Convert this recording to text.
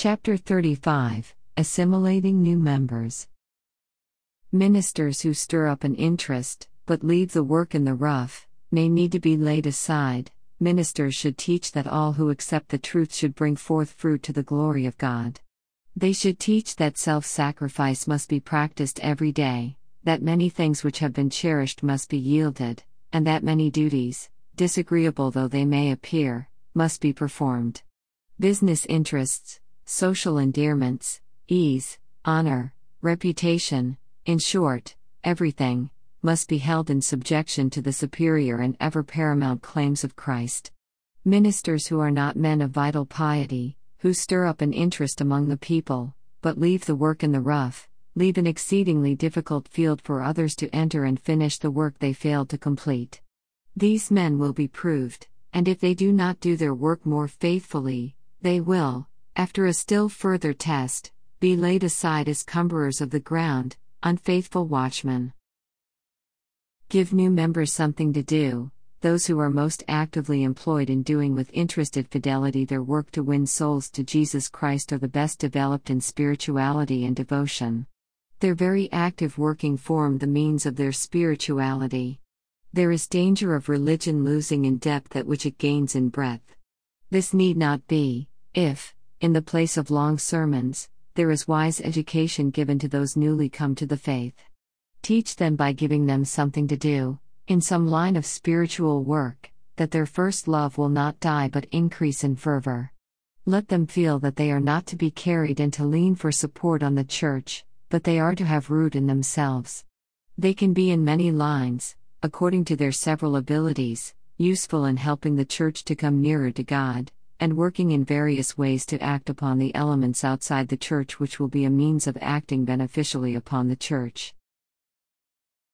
Chapter 35 Assimilating New Members. Ministers who stir up an interest, but leave the work in the rough, may need to be laid aside. Ministers should teach that all who accept the truth should bring forth fruit to the glory of God. They should teach that self-sacrifice must be practiced every day, that many things which have been cherished must be yielded, and that many duties, disagreeable though they may appear, must be performed. Business interests, social endearments, ease, honor, reputation, in short, everything, must be held in subjection to the superior and ever paramount claims of Christ. Ministers who are not men of vital piety, who stir up an interest among the people, but leave the work in the rough, leave an exceedingly difficult field for others to enter and finish the work they failed to complete. These men will be proved, and if they do not do their work more faithfully, they will, after a still further test, be laid aside as cumberers of the ground, unfaithful watchmen. Give new members something to do. Those who are most actively employed in doing with interested fidelity their work to win souls to Jesus Christ are the best developed in spirituality and devotion. Their very active working form the means of their spirituality. There is danger of religion losing in depth that which it gains in breadth. This need not be, if, in the place of long sermons, there is wise education given to those newly come to the faith. Teach them by giving them something to do, in some line of spiritual work, that their first love will not die but increase in fervor. Let them feel that they are not to be carried and to lean for support on the church, but they are to have root in themselves. They can be in many lines, according to their several abilities, useful in helping the church to come nearer to God, and working in various ways to act upon the elements outside the church which will be a means of acting beneficially upon the church.